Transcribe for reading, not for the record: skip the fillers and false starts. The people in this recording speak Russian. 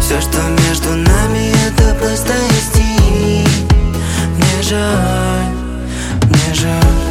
Все, что между нами, это простая стиль. Мне жаль, мне жаль.